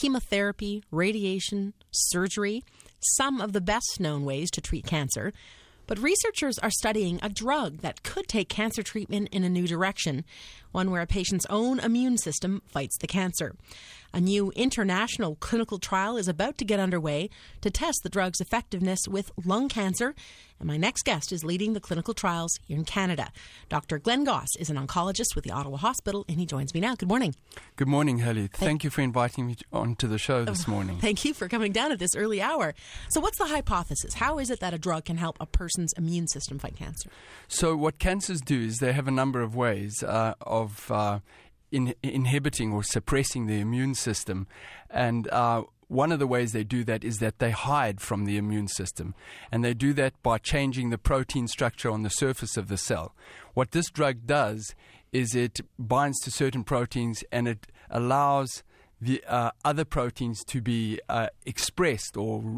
chemotherapy, radiation, surgery, some of the best known ways to treat cancer. But researchers are studying a drug that could take cancer treatment in a new direction, one where a patient's own immune system fights the cancer. A new international clinical trial is about to get underway to test the drug's effectiveness with lung cancer. And my next guest is leading the clinical trials here in Canada. Dr. Glenn Goss is an oncologist with the Ottawa Hospital, and he joins me now. Good morning. Good morning, Haley. Thank you for inviting me onto the show this morning. Thank you for coming down at this early hour. So what's the hypothesis? How is it that a drug can help a person's immune system fight cancer? So what cancers do is they have a number of ways of inhibiting or suppressing the immune system. And one of the ways they do that is that they hide from the immune system. And they do that by changing the protein structure on the surface of the cell. What this drug does is it binds to certain proteins and it allows the other proteins to be expressed or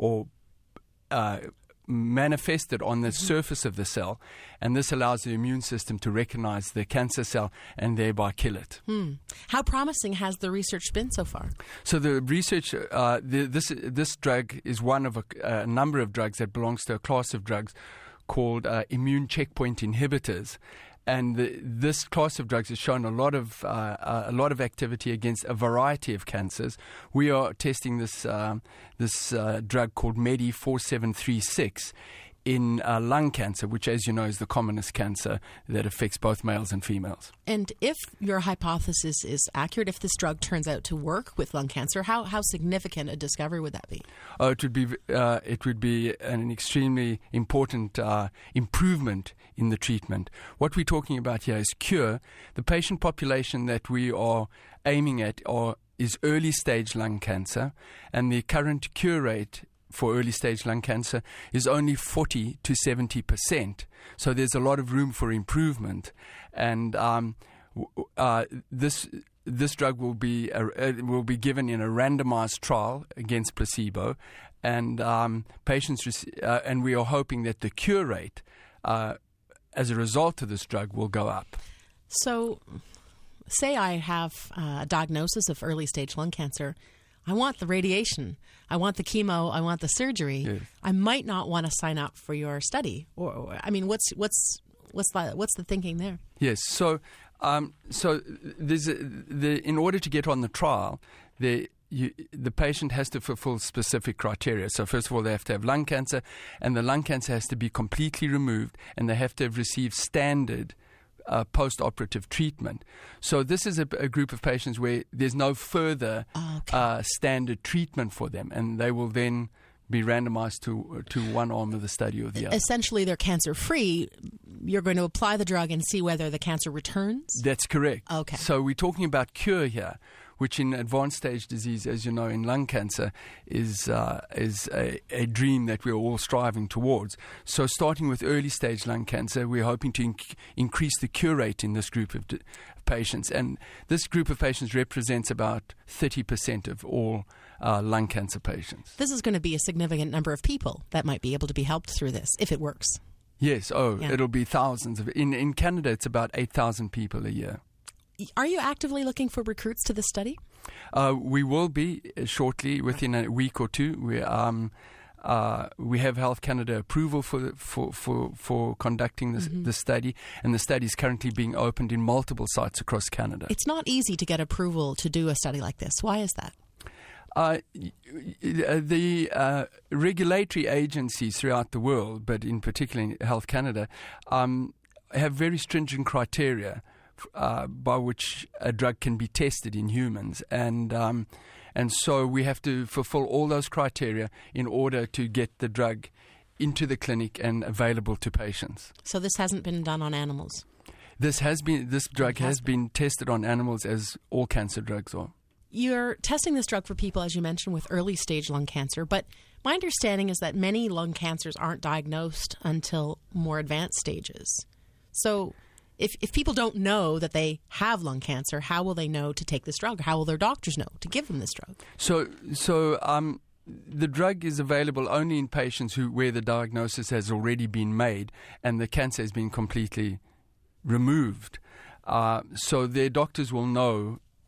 manifested on the surface of the cell, and this allows the immune system to recognize the cancer cell and thereby kill it. How promising has the research been so far? So the research, this drug is one of a number of drugs that belongs to a class of drugs called immune checkpoint inhibitors. And this class of drugs has shown a lot of activity against a variety of cancers. We are testing this drug called MEDI 4736 in lung cancer, which, as you know, is the commonest cancer that affects both males and females. And if your hypothesis is accurate, if this drug turns out to work with lung cancer, how significant a discovery would that be? It would be an extremely important improvement in the treatment. What we're talking about here is cure. The patient population that we are aiming at is early stage lung cancer, and the current cure rate for early stage lung cancer is only 40 to 70%. So there's a lot of room for improvement. And this drug will be given in a randomized trial against placebo, and patients and we are hoping that the cure rate as a result of this drug will go up. So say I have a diagnosis of early stage lung cancer. I want the radiation, I want the chemo, I want the surgery. Yes. I might not want to sign up for your study. Or I mean, what's the thinking there? Yes. So there's in order to get on the trial, the patient has to fulfill specific criteria. So first of all, they have to have lung cancer, and the lung cancer has to be completely removed, and they have to have received standard post-operative treatment. So this is a group of patients where there's no further standard treatment for them, and they will then be randomized to one arm of the study or the other. Essentially, they're cancer-free. You're going to apply the drug and see whether the cancer returns? That's correct. Okay. So we're talking about cure here, which in advanced stage disease, as you know, in lung cancer, is a dream that we're all striving towards. So starting with early stage lung cancer, we're hoping to increase the cure rate in this group of patients. And this group of patients represents about 30% of all lung cancer patients. This is going to be a significant number of people that might be able to be helped through this, if it works. Yes. It'll be thousands of. In Canada, it's about 8,000 people a year. Are you actively looking for recruits to the study? We will be shortly, within a week or two. We have Health Canada approval for conducting this study, and the study is currently being opened in multiple sites across Canada. It's not easy to get approval to do a study like this. Why is that? The regulatory agencies throughout the world, but in particular in Health Canada, have very stringent criteria by which a drug can be tested in humans, and so we have to fulfill all those criteria in order to get the drug into the clinic and available to patients. So this hasn't been done on animals? This drug has been tested on animals, as all cancer drugs are. You're testing this drug for people, as you mentioned, with early stage lung cancer, but my understanding is that many lung cancers aren't diagnosed until more advanced stages. So if people don't know that they have lung cancer, how will they know to take this drug? How will their doctors know to give them this drug? So the drug is available only in patients where the diagnosis has already been made and the cancer has been completely removed. So their doctors will know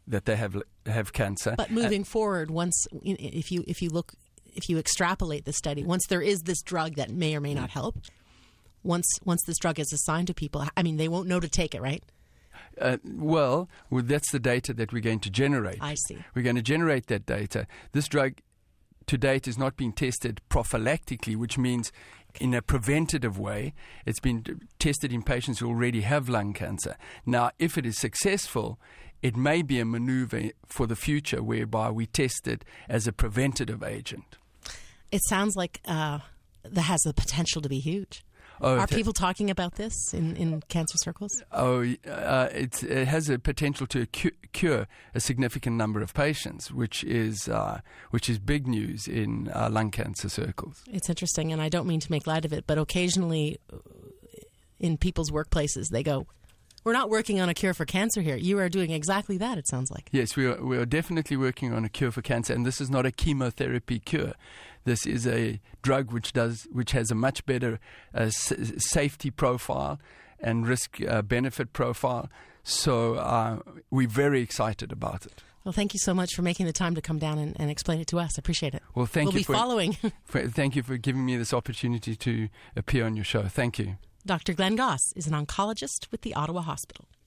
that they have cancer. But moving forward, once if you extrapolate the study, once there is this drug that may or may not help, once this drug is assigned to people, I mean, they won't know to take it, right? Well, that's the data that we're going to generate. I see. We're going to generate that data. This drug to date is not being tested prophylactically, which means in a preventative way. It's been tested in patients who already have lung cancer. Now, if it is successful, it may be a maneuver for the future whereby we test it as a preventative agent. It sounds like that has the potential to be huge. Are people talking about this in cancer circles? It has a potential to cure a significant number of patients, which is big news in lung cancer circles. It's interesting, and I don't mean to make light of it, but occasionally in people's workplaces they go, "We're not working on a cure for cancer here." You are doing exactly that, it sounds like. Yes, we are definitely working on a cure for cancer, and this is not a chemotherapy cure. This is a drug which has a much better safety profile and risk-benefit profile. So we're very excited about it. Well, thank you so much for making the time to come down and explain it to us. I appreciate it. Well, we'll be following. Thank you for giving me this opportunity to appear on your show. Thank you. Dr. Glenn Goss is an oncologist with the Ottawa Hospital.